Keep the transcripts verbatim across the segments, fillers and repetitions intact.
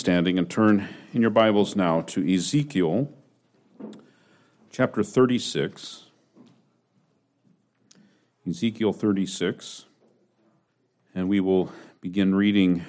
Standing and turn in your Bibles now to Ezekiel chapter thirty-six. Ezekiel thirty-six, and we will begin reading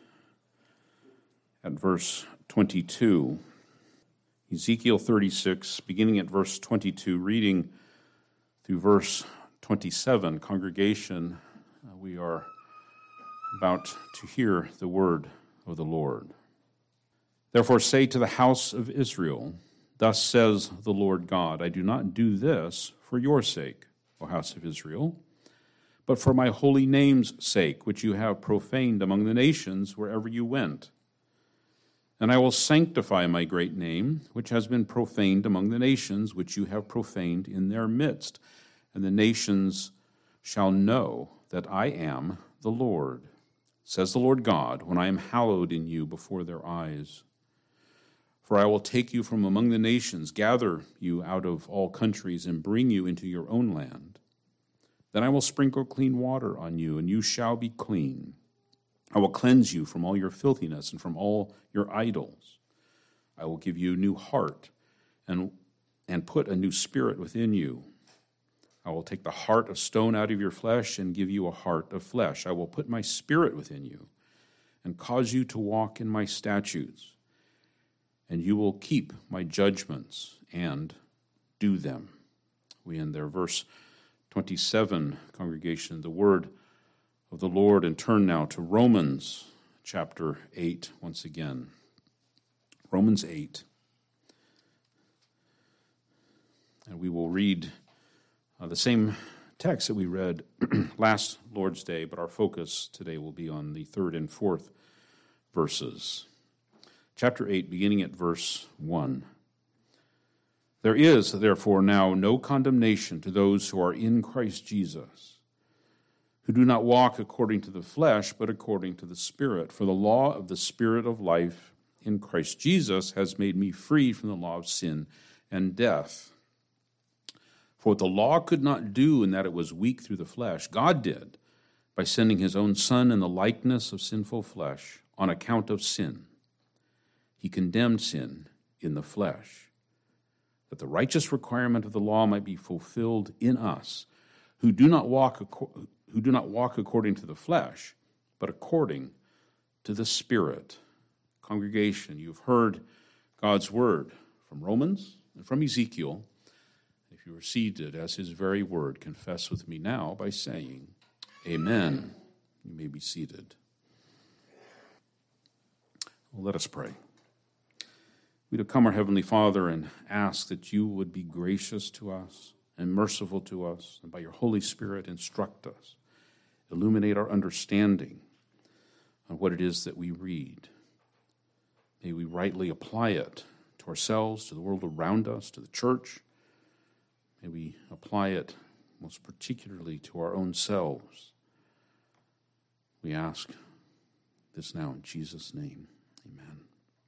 at verse twenty-two. Ezekiel thirty-six, beginning at verse twenty-two, reading through verse twenty-seven. Congregation, uh, we are about to hear the word of the Lord. Therefore say to the house of Israel, thus says the Lord God, I do not do this for your sake, O house of Israel, but for my holy name's sake, which you have profaned among the nations wherever you went. And I will sanctify my great name, which has been profaned among the nations, which you have profaned in their midst. And the nations shall know that I am the Lord, says the Lord God, when I am hallowed in you before their eyes. For I will take you from among the nations, gather you out of all countries, and bring you into your own land. Then I will sprinkle clean water on you, and you shall be clean. I will cleanse you from all your filthiness and from all your idols. I will give you a new heart and, and put a new spirit within you. I will take the heart of stone out of your flesh and give you a heart of flesh. I will put my spirit within you and cause you to walk in my statutes. And you will keep my judgments and do them. We end there. Verse twenty-seven, congregation, the word of the Lord, and turn now to Romans chapter eight once again. Romans eight. And we will read uh, the same text that we read last Lord's Day, but our focus today will be on the third and fourth verses. Chapter eight, beginning at verse one. There is, therefore, now no condemnation to those who are in Christ Jesus, who do not walk according to the flesh, but according to the Spirit. For the law of the Spirit of life in Christ Jesus has made me free from the law of sin and death. For what the law could not do in that it was weak through the flesh, God did by sending his own Son in the likeness of sinful flesh on account of sin. He condemned sin in the flesh, that the righteous requirement of the law might be fulfilled in us, who do not walk who do not walk according to the flesh, but according to the Spirit. Congregation, you've heard God's word from Romans and from Ezekiel. If you are seated as his very word, confess with me now by saying, Amen. You may be seated. Well, let us pray. We do come, our Heavenly Father, and ask that you would be gracious to us and merciful to us, and by your Holy Spirit instruct us, illuminate our understanding on what it is that we read. May we rightly apply it to ourselves, to the world around us, to the church. May we apply it most particularly to our own selves. We ask this now in Jesus' name. Amen.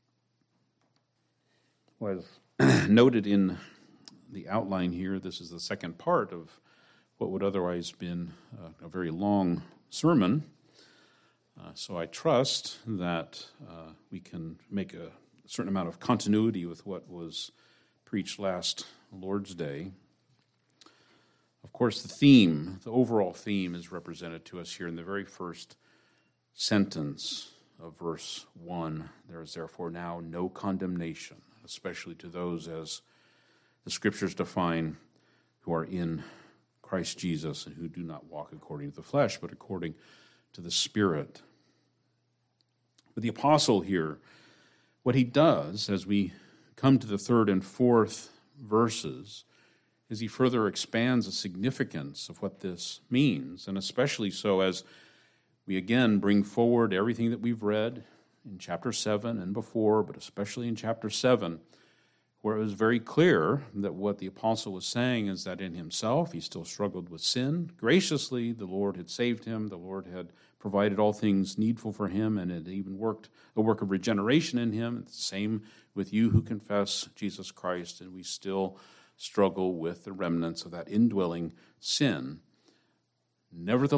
Well, as noted in the outline here, this is the second part of what would otherwise have been a, a very long sermon. Uh, so I trust that uh, we can make a certain amount of continuity with what was preached last Lord's Day. Of course, the theme, the overall theme, is represented to us here in the very first sentence of verse one. There is therefore now no condemnation, especially to those, as the Scriptures define, who are in Christ Jesus and who do not walk according to the flesh, but according to the Spirit. But the apostle here, what he does as we come to the third and fourth verses, is he further expands the significance of what this means, and especially so as we again bring forward everything that we've read in chapter seven and before, but especially in chapter seven, where it was very clear that what the apostle was saying is that in himself he still struggled with sin. Graciously, the Lord had saved him. The Lord had provided all things needful for him, and had even worked a work of regeneration in him. It's the same with you who confess Jesus Christ, and we still struggle with the remnants of that indwelling sin.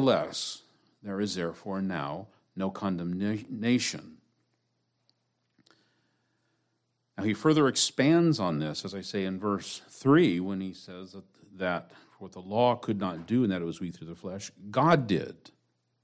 Nevertheless, there is therefore now no condemnation. Now he further expands on this, as I say in verse three, when he says that, that what the law could not do, and that it was weak through the flesh, God did.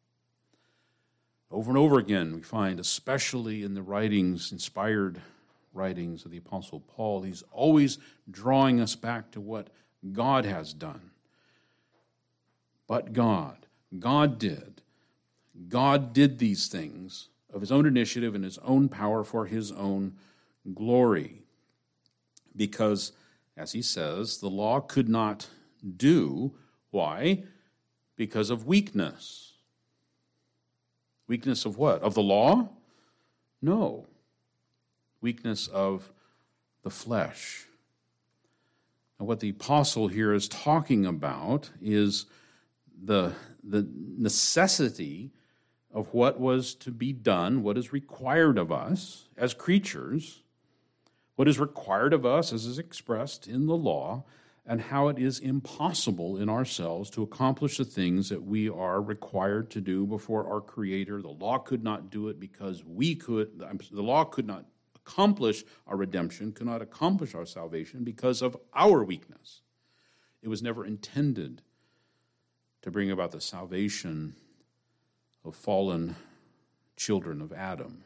Over and over again, we find, especially in the writings, inspired writings of the Apostle Paul, he's always drawing us back to what God has done. But God, God did. God did these things of his own initiative and his own power for his own glory. Because, as he says, the law could not do. Why? Because of weakness. Weakness of what? Of the law? No. Weakness of the flesh. Now, what the apostle here is talking about is the, the necessity of what was to be done, what is required of us as creatures, what is required of us as is expressed in the law, and how it is impossible in ourselves to accomplish the things that we are required to do before our Creator. The law could not do it because we could, the law could not accomplish our redemption, could not accomplish our salvation because of our weakness. It was never intended to bring about the salvation of fallen children of Adam.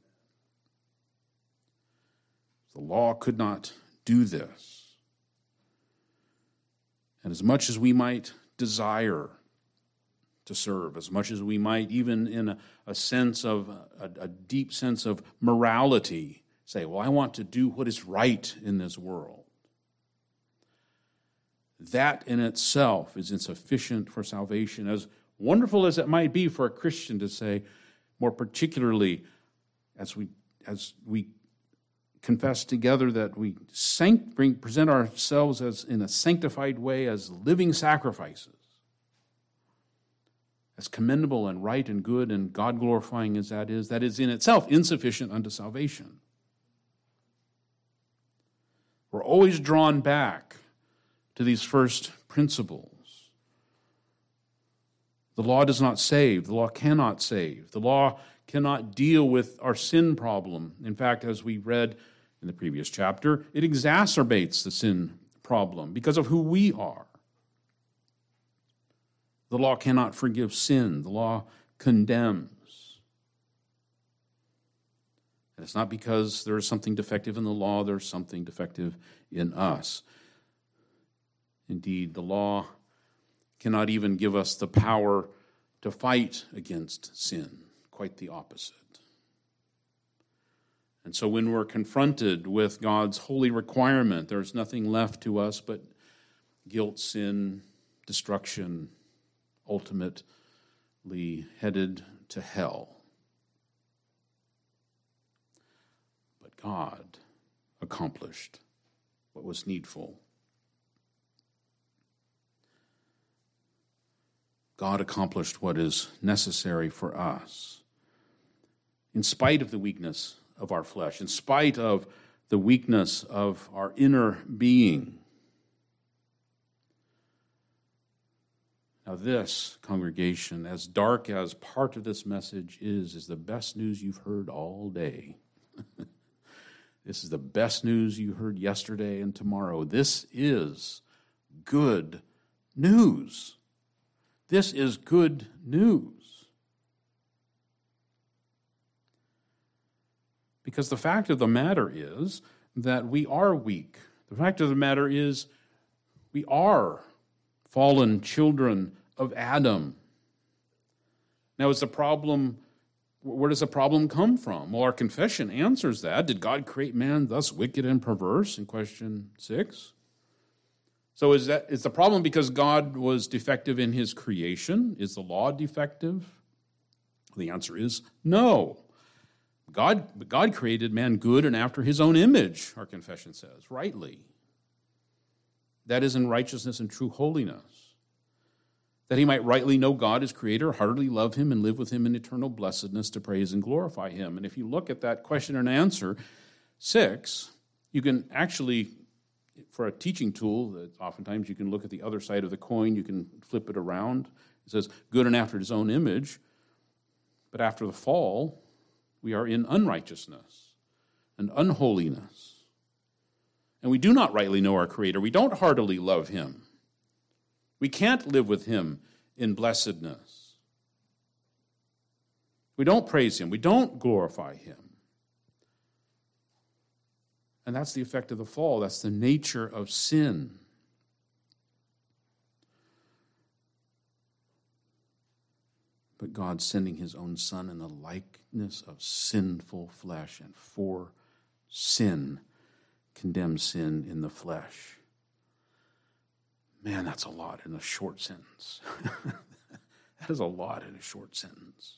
The law could not do this. And as much as we might desire to serve, as much as we might, even in a, a sense of, a, a deep sense of morality, say, well, I want to do what is right in this world. That in itself is insufficient for salvation. As wonderful as it might be for a Christian to say, more particularly as we as we confess together that we sanct, bring, present ourselves as in a sanctified way as living sacrifices, as commendable and right and good and God-glorifying as that is, that is in itself insufficient unto salvation. We're always drawn back to these first principles. The law does not save. The law cannot save. The law cannot deal with our sin problem. In fact, as we read in the previous chapter, it exacerbates the sin problem because of who we are. The law cannot forgive sin. The law condemns. And it's not because there is something defective in the law, there's something defective in us. Indeed, the law cannot even give us the power to fight against sin. Quite the opposite. And so when we're confronted with God's holy requirement, there's nothing left to us but guilt, sin, destruction, ultimately headed to hell. But God accomplished what was needful. God accomplished what is necessary for us. In spite of the weakness of our flesh, in spite of the weakness of our inner being. Now this, congregation, as dark as part of this message is, is the best news you've heard all day. This is the best news you heard yesterday and tomorrow. This is good news. This is good news. Because the fact of the matter is that we are weak. The fact of the matter is we are fallen children of Adam. Now, is the problem, where does the problem come from? Well, our confession answers that. Did God create man thus wicked and perverse? In question six. So is that is the problem because God was defective in his creation? Is the law defective? The answer is no. God, God created man good and after his own image, our confession says, rightly. That is in righteousness and true holiness. That he might rightly know God as creator, heartily love him, and live with him in eternal blessedness to praise and glorify him. And if you look at that question and answer, six, you can actually, for a teaching tool, that oftentimes you can look at the other side of the coin, you can flip it around. It says, good and after his own image. But after the fall, we are in unrighteousness and unholiness. and we do not rightly know our Creator, we don't heartily love him. We can't live with him in blessedness. We don't praise him. We don't glorify him. And that's the effect of the fall. That's the nature of sin. But God sending his own Son in the likeness of sinful flesh, and for sin, condemns sin in the flesh. Man, that's a lot in a short sentence. That is a lot in a short sentence.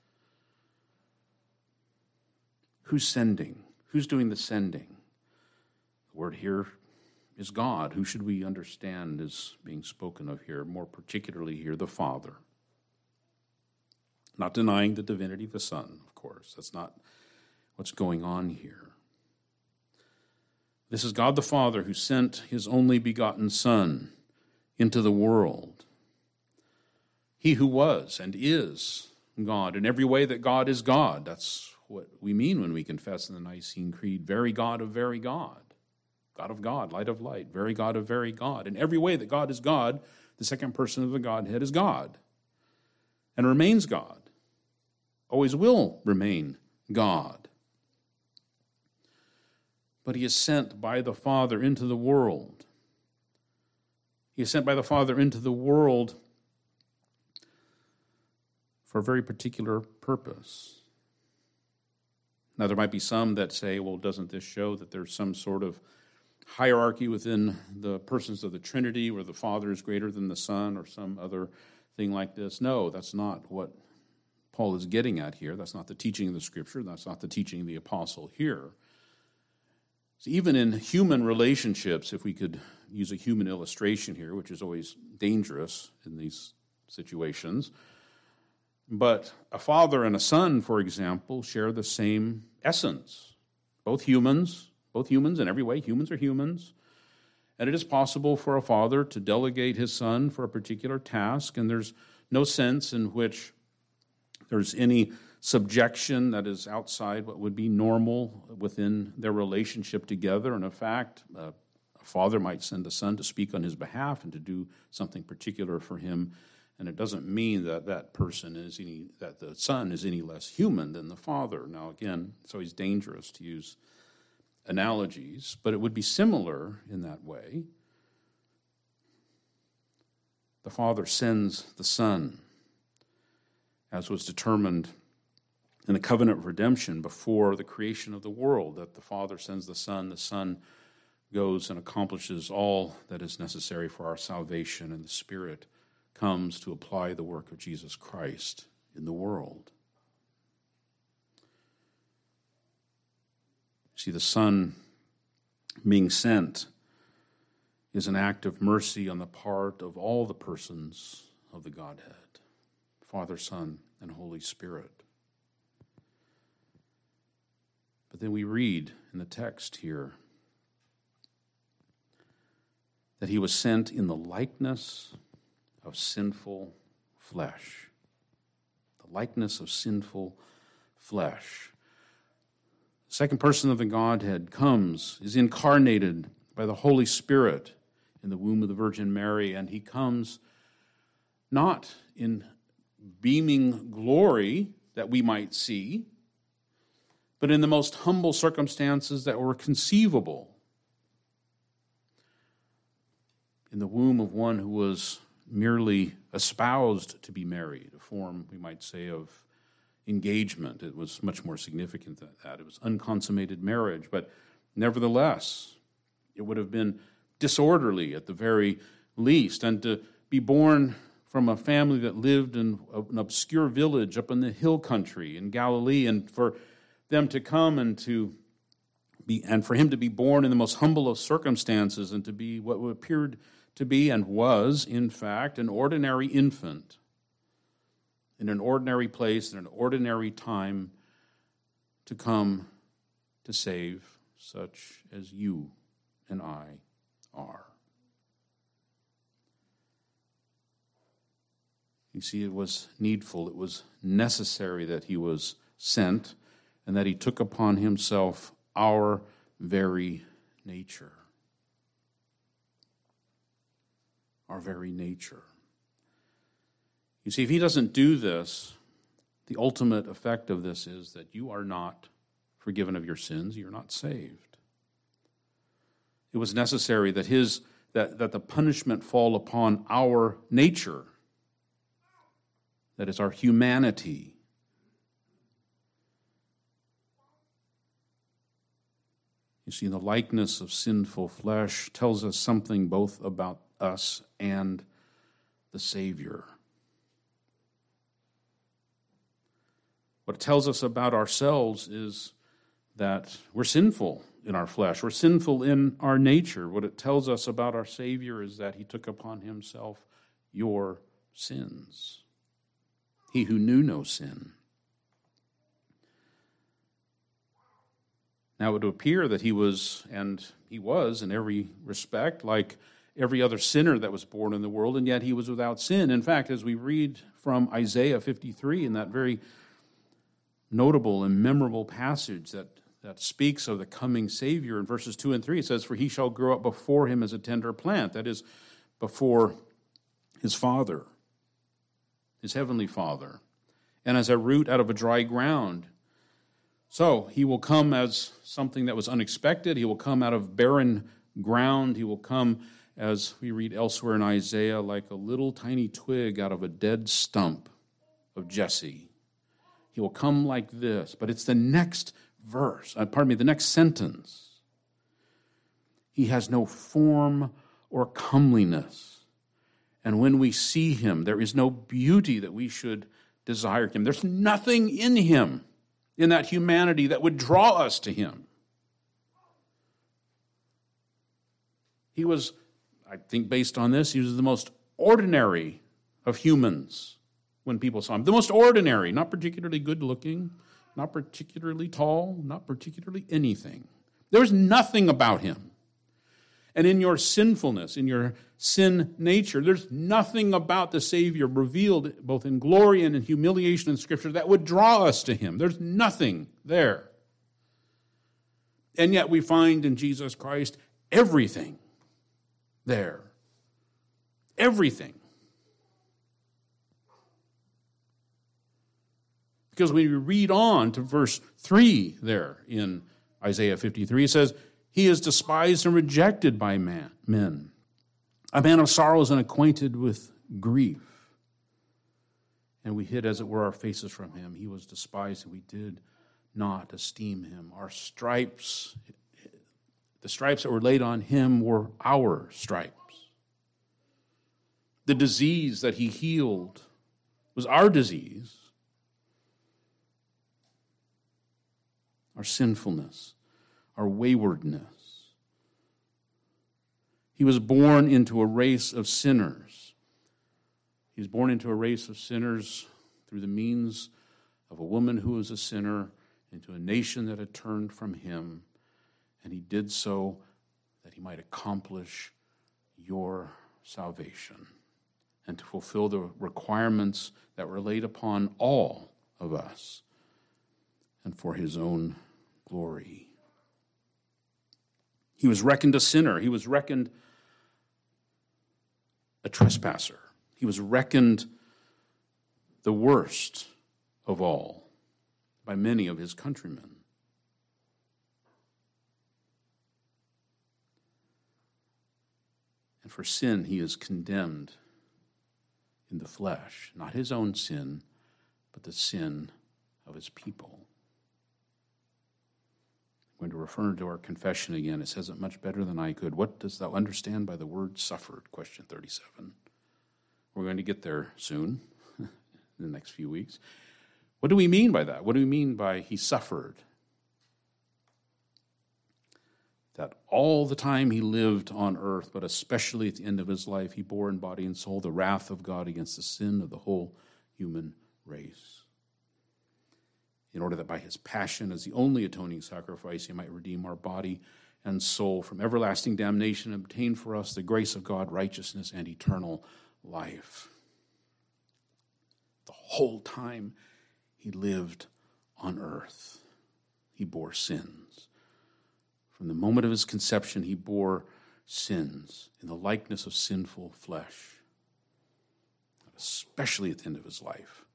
Who's sending? Who's doing the sending? The word here is God. Who should we understand is being spoken of here, more particularly here, the Father. Not denying the divinity of the Son, of course. That's not what's going on here. This is God the Father who sent his only begotten Son into the world. He who was and is God in every way that God is God. That's what we mean when we confess in the Nicene Creed, very God of very God. God of God, light of light, very God of very God. In every way that God is God, the second person of the Godhead is God and remains God. Always will remain God. But he is sent by the Father into the world. He is sent by the Father into the world for a very particular purpose. Now, there might be some that say, well, doesn't this show that there's some sort of hierarchy within the persons of the Trinity where the Father is greater than the Son or some other thing like this? No, that's not what Paul is getting at here. That's not the teaching of the Scripture. That's not the teaching of the apostle here. So even in human relationships, if we could use a human illustration here, which is always dangerous in these situations, but a father and a son, for example, share the same essence. Both humans, both humans in every way, humans are humans. And it is possible for a father to delegate his son for a particular task, and there's no sense in which there's any subjection that is outside what would be normal within their relationship together. And in fact, uh, a father might send a son to speak on his behalf and to do something particular for him. And it doesn't mean that that person is any, that the son is any less human than the father. Now, again, it's always dangerous to use analogies, but it would be similar in that way. The Father sends the Son, as was determined in the covenant of redemption before the creation of the world, that the Father sends the Son, the Son goes and accomplishes all that is necessary for our salvation, and the Spirit comes to apply the work of Jesus Christ in the world. See, the Son being sent is an act of mercy on the part of all the persons of the Godhead, Father, Son, and Holy Spirit. But then we read in the text here that he was sent in the likeness of sinful flesh. The likeness of sinful flesh. The second person of the Godhead comes, is incarnated by the Holy Spirit in the womb of the Virgin Mary, and he comes not in beaming glory that we might see, but in the most humble circumstances that were conceivable. In the womb of one who was merely espoused to be married, a form, we might say, of engagement. It was much more significant than that. It was unconsummated marriage, but nevertheless, it would have been disorderly at the very least, and to be born from a family that lived in an obscure village up in the hill country in Galilee, and for them to come and to be, and for him to be born in the most humble of circumstances, and to be what appeared to be and was, in fact, an ordinary infant in an ordinary place, in an ordinary time, to come to save such as you and I are. You see, it was needful, it was necessary that he was sent, and that he took upon himself our very nature. our very nature. You see, if he doesn't do this, the ultimate effect of this is that you are not forgiven of your sins, you're not saved. It was necessary that his that, that the punishment fall upon our nature, that is our humanity. You see, the likeness of sinful flesh tells us something both about us and the Savior. What it tells us about ourselves is that we're sinful in our flesh. We're sinful in our nature. What it tells us about our Savior is that he took upon himself your sins. He who knew no sin. Now, it would appear that he was, and he was in every respect, like every other sinner that was born in the world, and yet he was without sin. In fact, as we read from Isaiah fifty-three, in that very notable and memorable passage that, that speaks of the coming Savior, in verses two and three, it says, "For he shall grow up before him as a tender plant," that is, before his Father, his heavenly Father, "and as a root out of a dry ground." So he will come as something that was unexpected. He will come out of barren ground. He will come, as we read elsewhere in Isaiah, like a little tiny twig out of a dead stump of Jesse. He will come like this, but it's the next verse, uh, pardon me, the next sentence. He has no form or comeliness. And when we see him, there is no beauty that we should desire him. There's nothing in him, in that humanity, that would draw us to him. He was, I think based on this, he was the most ordinary of humans when people saw him. The most ordinary, not particularly good looking, not particularly tall, not particularly anything. There was nothing about him. And in your sinfulness, in your sin nature, there's nothing about the Savior revealed both in glory and in humiliation in Scripture that would draw us to him. There's nothing there. And yet we find in Jesus Christ everything there. Everything. Because when we read on to verse three there in Isaiah fifty-three, it says, "He is despised and rejected by man, men, a man of sorrows and acquainted with grief. And we hid, as it were, our faces from him. He was despised, and we did not esteem him. Our stripes, the stripes that were laid on him were our stripes. The disease that he healed was our disease, our sinfulness, our waywardness. He was born into a race of sinners. He was born into a race of sinners through the means of a woman who was a sinner, into a nation that had turned from him. And he did so that he might accomplish your salvation and to fulfill the requirements that were laid upon all of us, and for his own glory. He was reckoned a sinner. He was reckoned a trespasser. He was reckoned the worst of all by many of his countrymen. And for sin, he is condemned in the flesh, not his own sin, but the sin of his people. I'm going to refer to our confession again. It says it much better than I could. What dost thou understand by the word suffered? Question thirty-seven. We're going to get there soon, in the next few weeks. What do we mean by that? What do we mean by he suffered? That all the time he lived on earth, but especially at the end of his life, he bore in body and soul the wrath of God against the sin of the whole human race, in order that by his passion as the only atoning sacrifice, he might redeem our body and soul from everlasting damnation and obtain for us the grace of God, righteousness, and eternal life. The whole time he lived on earth, he bore sins. From the moment of his conception, he bore sins in the likeness of sinful flesh, especially at the end of his life.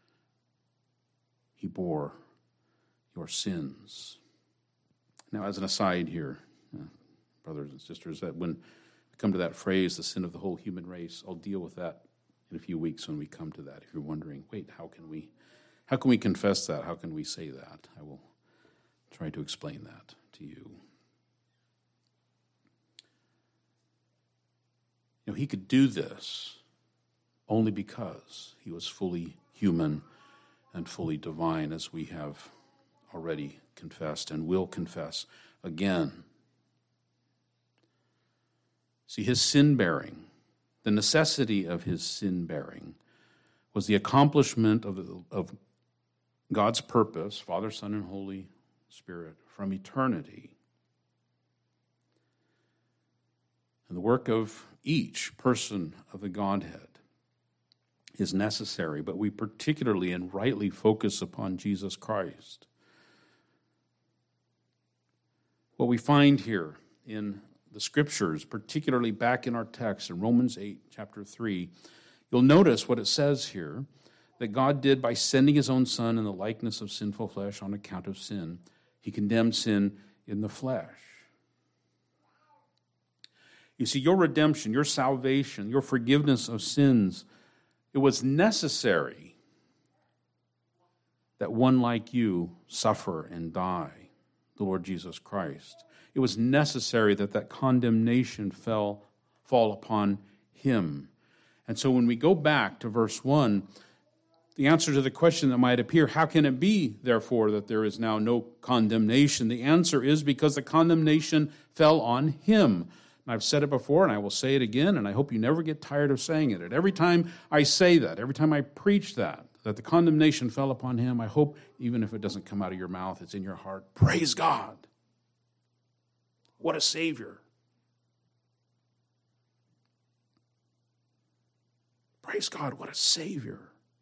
He bore your sins. Now, as an aside here, uh, brothers and sisters, that when we come to that phrase, the sin of the whole human race, I'll deal with that in a few weeks when we come to that. If you're wondering, wait, how can we, how can we confess that? How can we say that? I will try to explain that to you. You know, he could do this only because he was fully human and fully divine, as we have already confessed and will confess again. See, his sin-bearing, the necessity of his sin-bearing, was the accomplishment of, of God's purpose, Father, Son, and Holy Spirit, from eternity. And the work of each person of the Godhead is necessary, but we particularly and rightly focus upon Jesus Christ. What we find here in the Scriptures, particularly back in our text in Romans eight, chapter three, you'll notice what it says here, that God did by sending his own Son in the likeness of sinful flesh on account of sin. He condemned sin in the flesh. You see, your redemption, your salvation, your forgiveness of sins, it was necessary that one like you suffer and die, the Lord Jesus Christ. It was necessary that that condemnation fell, fall upon him. And so when we go back to verse one, the answer to the question that might appear, how can it be, therefore, that there is now no condemnation? The answer is because the condemnation fell on him. And I've said it before, and I will say it again, and I hope you never get tired of saying it. And every time I say that, every time I preach that, that the condemnation fell upon him, I hope, even if it doesn't come out of your mouth, it's in your heart. Praise God. What a Savior. Praise God, what a Savior.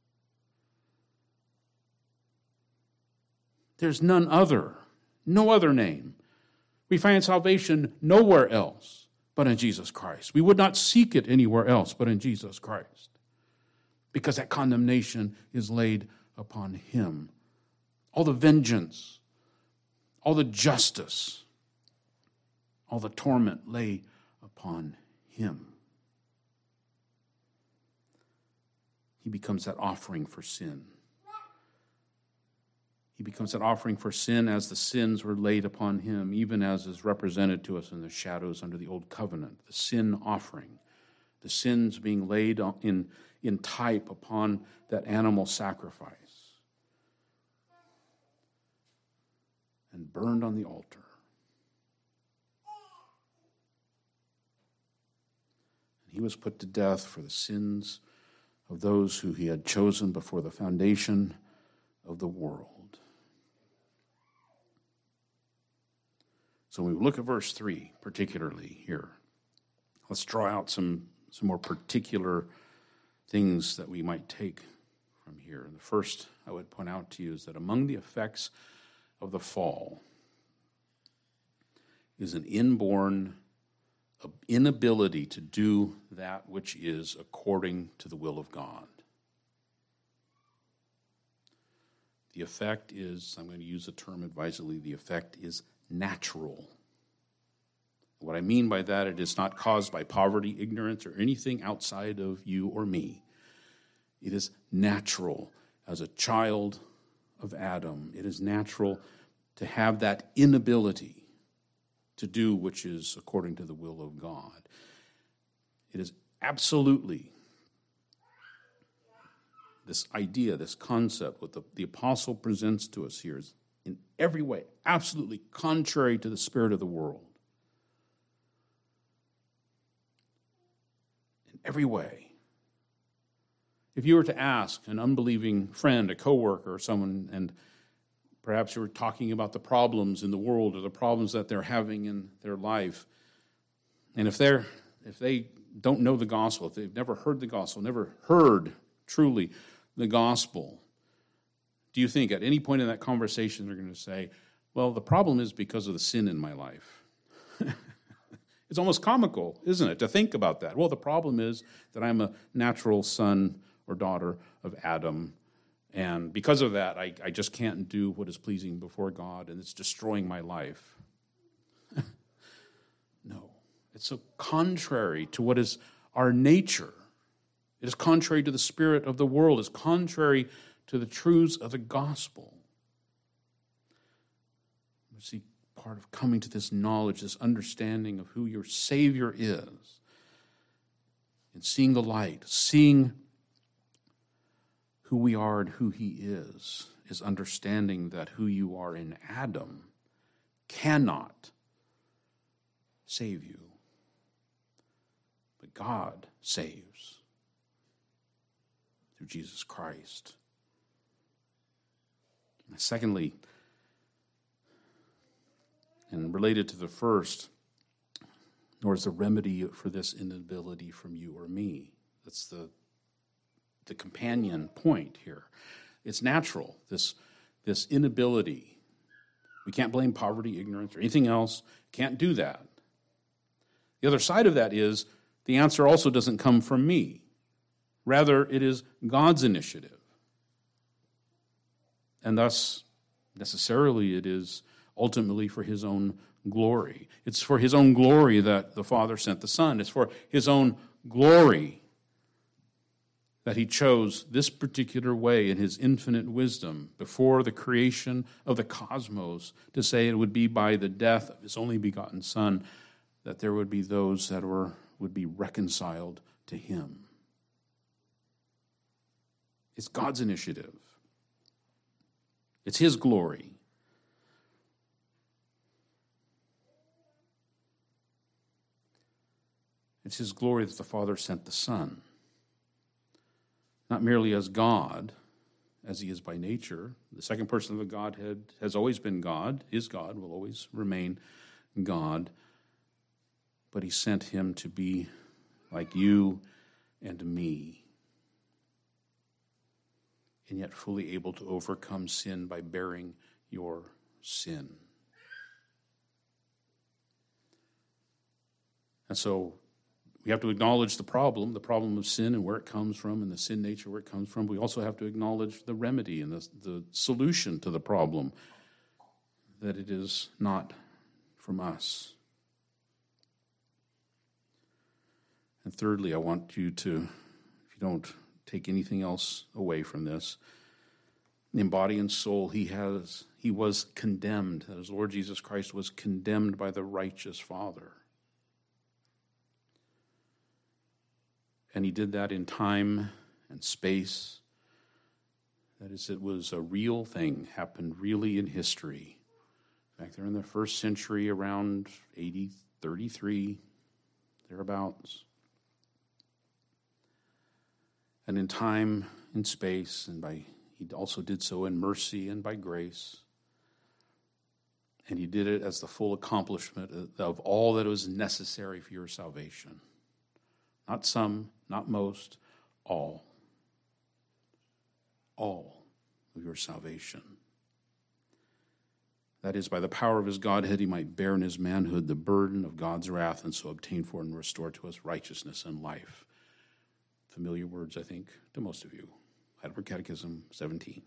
There's none other, no other name. We find salvation nowhere else but in Jesus Christ. We would not seek it anywhere else but in Jesus Christ, because that condemnation is laid upon him. All the vengeance, all the justice, all the torment lay upon him. He becomes that offering for sin. He becomes that offering for sin as the sins were laid upon him, even as is represented to us in the shadows under the old covenant, the sin offering, the sins being laid in, in type upon that animal sacrifice and burned on the altar. And he was put to death for the sins of those who he had chosen before the foundation of the world. So when we look at verse three, particularly here, let's draw out some, some more particular things that we might take from here. And the first I would point out to you is that among the effects of the fall is an inborn inability to do that which is according to the will of God. The effect is, I'm going to use the term advisedly, the effect is natural. What I mean by that, it is not caused by poverty, ignorance, or anything outside of you or me. It is natural. As a child of Adam, it is natural to have that inability to do which is according to the will of God. It is absolutely this idea, this concept, what the, the apostle presents to us here is in every way absolutely contrary to the spirit of the world. In every way. If you were to ask an unbelieving friend, a coworker, or someone, and perhaps you were talking about the problems in the world or the problems that they're having in their life, and if they're if they don't know the gospel, if they've never heard the gospel, never heard truly the gospel, do you think at any point in that conversation they're going to say, well, the problem is because of the sin in my life? It's almost comical, isn't it, to think about that? Well, the problem is that I'm a natural son or daughter of Adam, and because of that, I, I just can't do what is pleasing before God, and it's destroying my life. No, it's so contrary to what is our nature. It is contrary to the spirit of the world. It's contrary to the truths of the gospel. You see, part of coming to this knowledge, this understanding of who your Savior is, and seeing the light, seeing who we are and who he is, is understanding that who you are in Adam cannot save you. But God saves through Jesus Christ. And secondly, and related to the first, nor is the remedy for this inability from you or me. That's the the companion point here. It's natural, this, this inability. We can't blame poverty, ignorance, or anything else. Can't do that. The other side of that is the answer also doesn't come from me. Rather, it is God's initiative. And thus, necessarily, it is ultimately for his own glory. It's for his own glory that the Father sent the Son. It's for his own glory that he chose this particular way in his infinite wisdom before the creation of the cosmos to say it would be by the death of his only begotten Son that there would be those that were would be reconciled to him. It's God's initiative. It's his glory. It's his glory that the Father sent the Son. Not merely as God, as he is by nature. The second person of the Godhead has always been God, is God, will always remain God. But he sent him to be like you and me, and yet fully able to overcome sin by bearing your sin. And so we have to acknowledge the problem, the problem of sin and where it comes from, and the sin nature where it comes from. We also have to acknowledge the remedy and the, the solution to the problem, that it is not from us. And thirdly, I want you to, if you don't take anything else away from this, in body and soul, he has he was condemned. That is, Lord Jesus Christ was condemned by the righteous Father. And he did that in time and space. That is, it was a real thing, happened really in history. Back there in the first century, around A D thirty-three, thereabouts. And in time, in space, and by he also did so in mercy and by grace. And he did it as the full accomplishment of all that was necessary for your salvation. Not some, not most, all. All of your salvation. That is, by the power of his Godhead, he might bear in his manhood the burden of God's wrath, and so obtain for and restore to us righteousness and life. Familiar words, I think, to most of you. Heidelberg Catechism seventeen.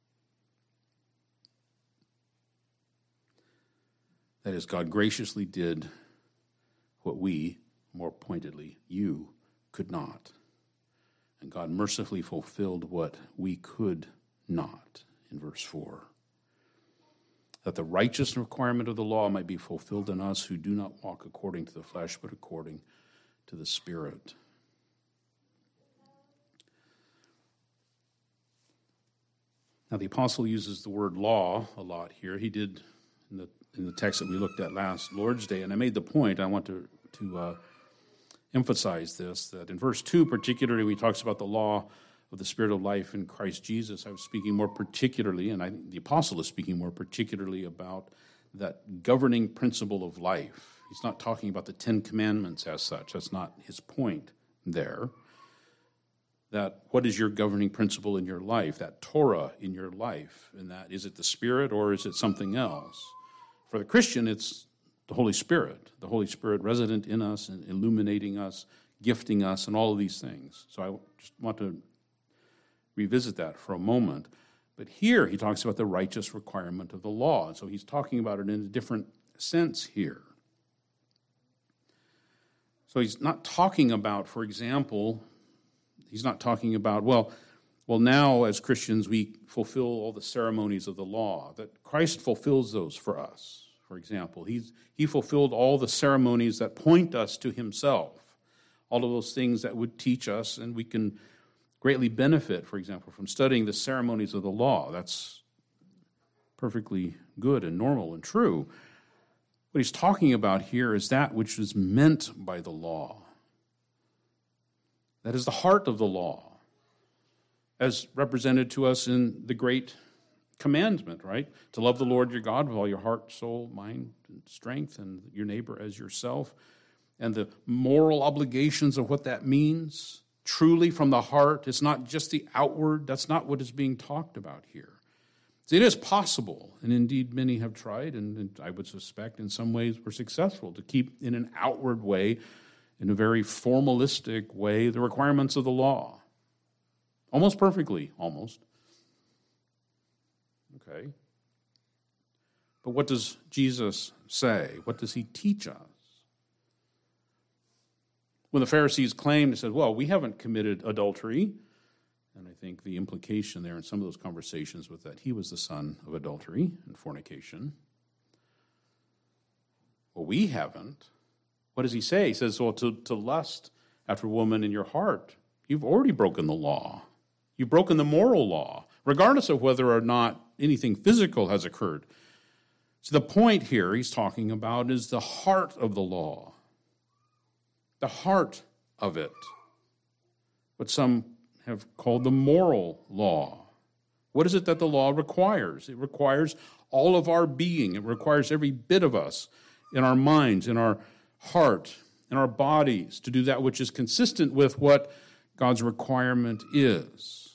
That is, God graciously did what we, more pointedly, you, could not. And God mercifully fulfilled what we could not, in verse four. That the righteous requirement of the law might be fulfilled in us who do not walk according to the flesh, but according to the Spirit. Now, the apostle uses the word law a lot here. He did in the in the text that we looked at last Lord's Day, and I made the point, I want to, to uh, emphasize this, that in verse two particularly, he talks about the law of the Spirit of life in Christ Jesus. I was speaking more particularly, and I think the apostle is speaking more particularly about that governing principle of life. He's not talking about the Ten Commandments as such. That's not his point there. That what is your governing principle in your life, that Torah in your life, and that is it the Spirit or is it something else? For the Christian, it's the Holy Spirit, the Holy Spirit resident in us and illuminating us, gifting us, and all of these things. So I just want to revisit that for a moment. But here he talks about the righteous requirement of the law. And so he's talking about it in a different sense here. So he's not talking about, for example, he's not talking about, well, well, now as Christians we fulfill all the ceremonies of the law, that Christ fulfills those for us. For example, he's, he fulfilled all the ceremonies that point us to himself, all of those things that would teach us, and we can greatly benefit, for example, from studying the ceremonies of the law. That's perfectly good and normal and true. What he's talking about here is that which is meant by the law. That is the heart of the law, as represented to us in the great commandment, right? To love the Lord your God with all your heart, soul, mind, and strength, and your neighbor as yourself, and the moral obligations of what that means, truly from the heart. It's not just the outward. That's not what is being talked about here. It is possible, and indeed many have tried, and I would suspect in some ways were successful, to keep in an outward way, in a very formalistic way, the requirements of the law. Almost perfectly, almost. Okay. But what does Jesus say? What does he teach us? When the Pharisees claimed, they said, well, we haven't committed adultery. And I think the implication there in some of those conversations was that he was the son of adultery and fornication. Well, we haven't. What does he say? He says, well, to, to lust after a woman in your heart, you've already broken the law. You've broken the moral law, regardless of whether or not anything physical has occurred. So the point here he's talking about is the heart of the law. The heart of it. What some have called the moral law. What is it that the law requires? It requires all of our being. It requires every bit of us in our minds, in our heart, in our bodies to do that which is consistent with what God's requirement is.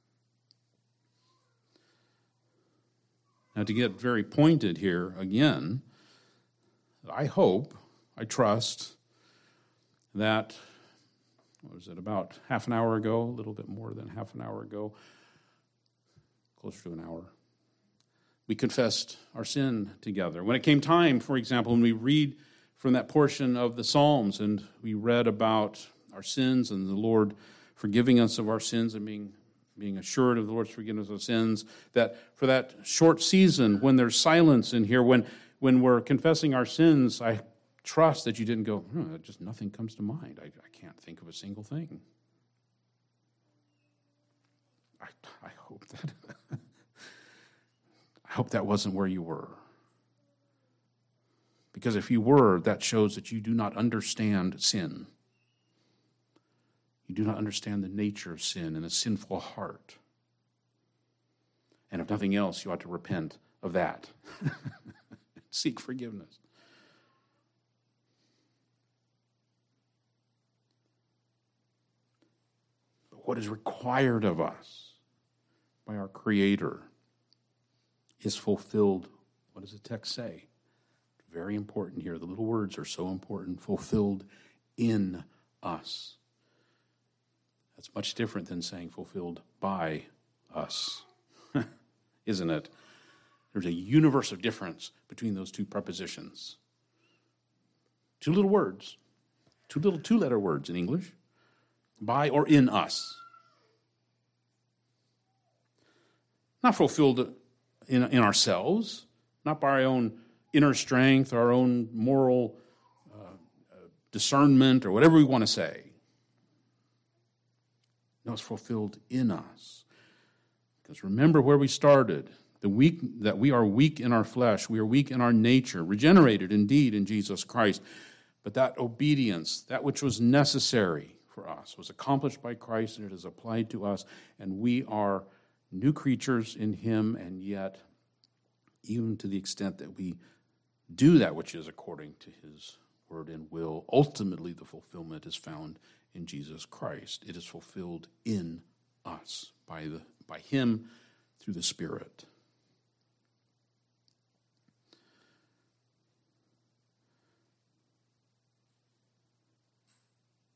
Now, to get very pointed here again, I hope, I trust that what was it, about half an hour ago, a little bit more than half an hour ago, closer to an hour, we confessed our sin together. When it came time, for example, when we read from that portion of the Psalms and we read about our sins and the Lord forgiving us of our sins and being, being assured of the Lord's forgiveness of sins, that for that short season, when there's silence in here, when, when we're confessing our sins, I trust that you didn't go, hmm, just nothing comes to mind. I, I can't think of a single thing. I, I hope that I hope that wasn't where you were. Because if you were, that shows that you do not understand sin. You do not understand the nature of sin and a sinful heart. And if nothing else, you ought to repent of that. Seek forgiveness. What is required of us by our Creator is fulfilled. What does the text say? Very important here. The little words are so important. Fulfilled in us. That's much different than saying fulfilled by us, isn't it? There's a universe of difference between those two prepositions. Two little words, two little two-letter words in English. By or in us. Not fulfilled in, in ourselves, not by our own inner strength, our own moral uh, discernment, or whatever we want to say. No, it's fulfilled in us. Because remember where we started. The weak, that we are weak in our flesh, we are weak in our nature, regenerated indeed in Jesus Christ. But that obedience, that which was necessary for us, was accomplished by Christ, and it is applied to us, and we are new creatures in him, and yet, even to the extent that we do that which is according to his word and will, ultimately the fulfillment is found in Jesus Christ. It is fulfilled in us by the by him through the Spirit.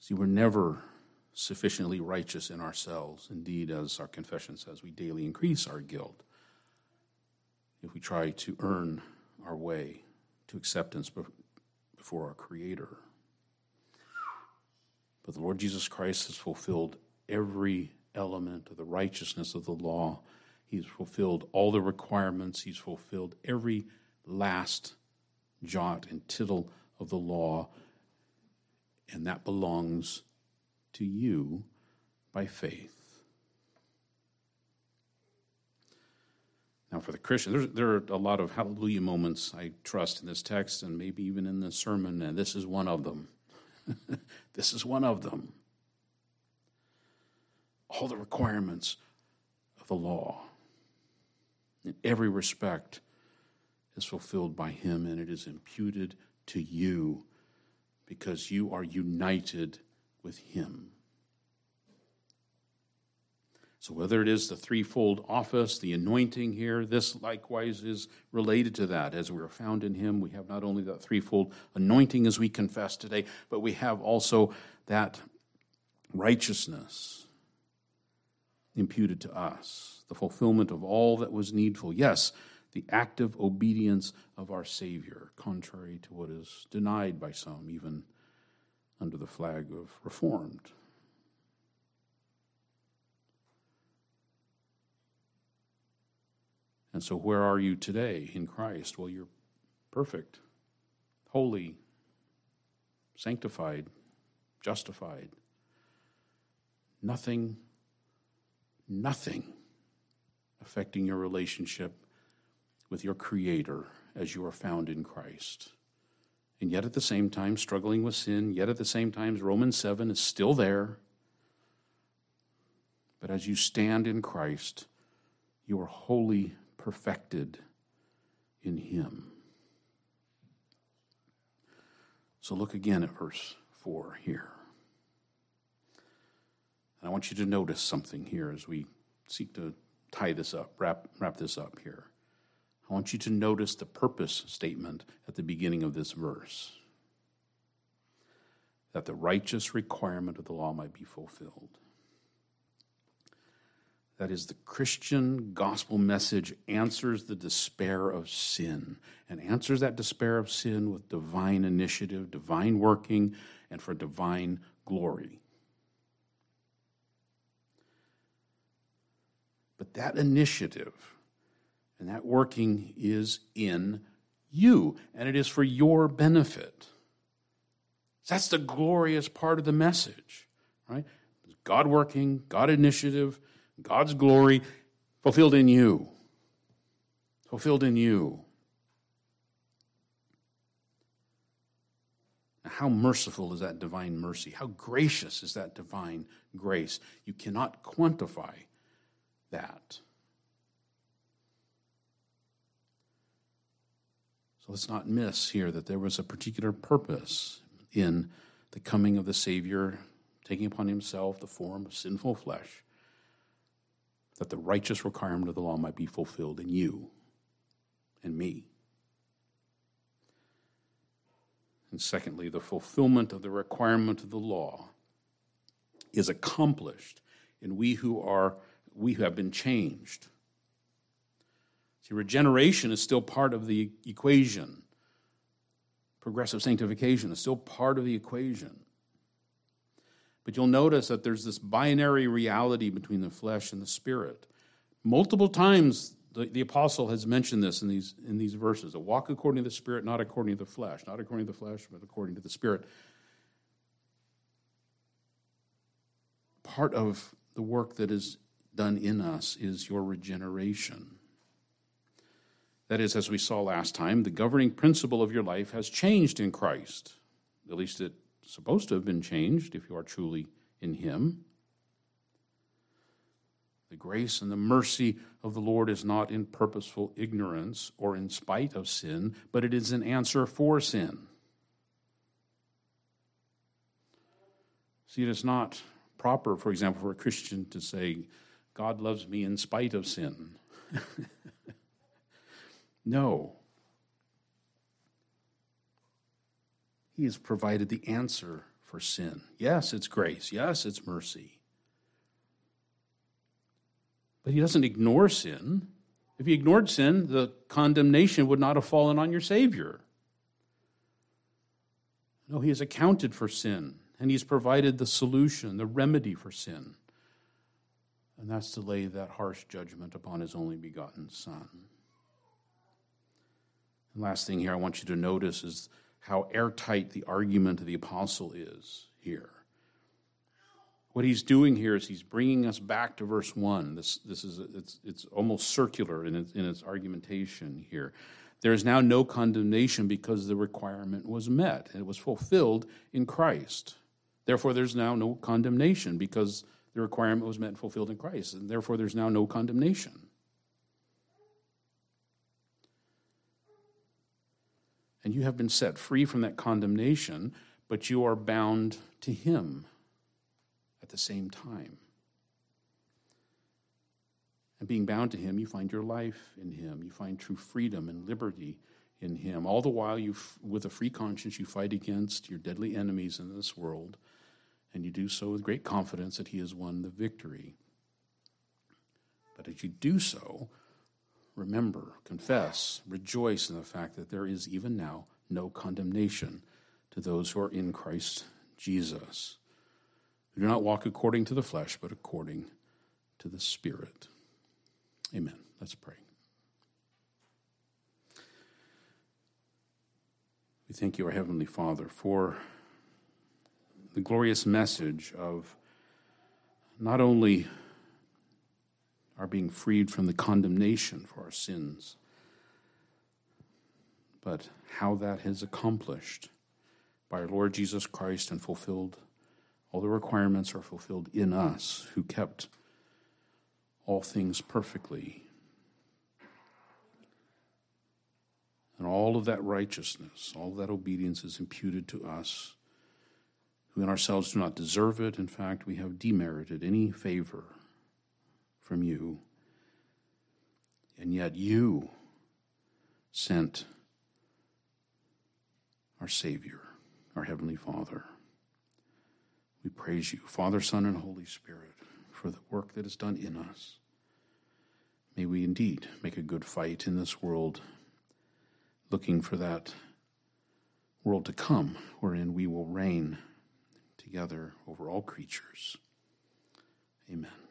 See, we're never sufficiently righteous in ourselves. Indeed, as our confession says, we daily increase our guilt if we try to earn our way to acceptance before our Creator. But the Lord Jesus Christ has fulfilled every element of the righteousness of the law. He's fulfilled all the requirements. He's fulfilled every last jot and tittle of the law, and that belongs to you by faith. Now, for the Christian, there's, there are a lot of hallelujah moments, I trust, in this text and maybe even in this sermon, and this is one of them. This is one of them. All the requirements of the law, in every respect, is fulfilled by him, and it is imputed to you because you are united with him. So whether it is the threefold office, the anointing here, this likewise is related to that. As we are found in him, we have not only that threefold anointing as we confess today, but we have also that righteousness imputed to us, the fulfillment of all that was needful. Yes, the active obedience of our Savior, contrary to what is denied by some, even under the flag of Reformed. And so where are you today in Christ? Well, you're perfect, holy, sanctified, justified. Nothing, nothing affecting your relationship with your Creator as you are found in Christ. And yet at the same time, struggling with sin, yet at the same time, Romans seven is still there. But as you stand in Christ, you are wholly perfected in him. So look again at verse four here. And I want you to notice something here as we seek to tie this up, wrap, wrap this up here. I want you to notice the purpose statement at the beginning of this verse. That the righteous requirement of the law might be fulfilled. That is, the Christian gospel message answers the despair of sin, and answers that despair of sin with divine initiative, divine working, and for divine glory. But that initiative and that working is in you, and it is for your benefit. That's the glorious part of the message, right? God working, God initiative, God's glory fulfilled in you. Fulfilled in you. Now, how merciful is that divine mercy? How gracious is that divine grace? You cannot quantify that. So let's not miss here that there was a particular purpose in the coming of the Savior, taking upon himself the form of sinful flesh, that the righteous requirement of the law might be fulfilled in you and me. And secondly, the fulfillment of the requirement of the law is accomplished in we who are, we who have been changed. See, regeneration is still part of the equation. Progressive sanctification is still part of the equation. But you'll notice that there's this binary reality between the flesh and the spirit. Multiple times the, the apostle has mentioned this in these, in these verses. A walk according to the Spirit, not according to the flesh. Not according to the flesh, but according to the Spirit. Part of the work that is done in us is your regeneration. That is, as we saw last time, the governing principle of your life has changed in Christ. At least it's supposed to have been changed if you are truly in him. The grace and the mercy of the Lord is not in purposeful ignorance or in spite of sin, but it is an answer for sin. See, it is not proper, for example, for a Christian to say, God loves me in spite of sin. No. He has provided the answer for sin. Yes, it's grace. Yes, it's mercy. But he doesn't ignore sin. If he ignored sin, the condemnation would not have fallen on your Savior. No, he has accounted for sin, and he's provided the solution, the remedy for sin. And that's to lay that harsh judgment upon his only begotten Son. And last thing here I want you to notice is how airtight the argument of the apostle is here. What he's doing here is he's bringing us back to verse one. This, this is it's it's almost circular in its, in its argumentation here. There is now no condemnation because the requirement was met. It was fulfilled in Christ. Therefore, there's now no condemnation because the requirement was met and fulfilled in Christ. And therefore, there's now no condemnation. And you have been set free from that condemnation, but you are bound to him at the same time. And being bound to him, you find your life in him. You find true freedom and liberty in him. All the while, you, with a free conscience, you fight against your deadly enemies in this world, and you do so with great confidence that he has won the victory. But as you do so, remember, confess, rejoice in the fact that there is even now no condemnation to those who are in Christ Jesus, who do not walk according to the flesh, but according to the Spirit. Amen. Let's pray. We thank you, our Heavenly Father, for the glorious message of not only our being freed from the condemnation for our sins, but how that is accomplished by our Lord Jesus Christ and fulfilled. All the requirements are fulfilled in us who kept all things perfectly. And all of that righteousness, all of that obedience is imputed to us, who in ourselves do not deserve it. In fact, we have demerited any favor from you. And yet you sent our Savior, our Heavenly Father. We praise you, Father, Son, and Holy Spirit, for the work that is done in us. May we indeed make a good fight in this world, looking for that world to come, wherein we will reign together over all creatures. Amen.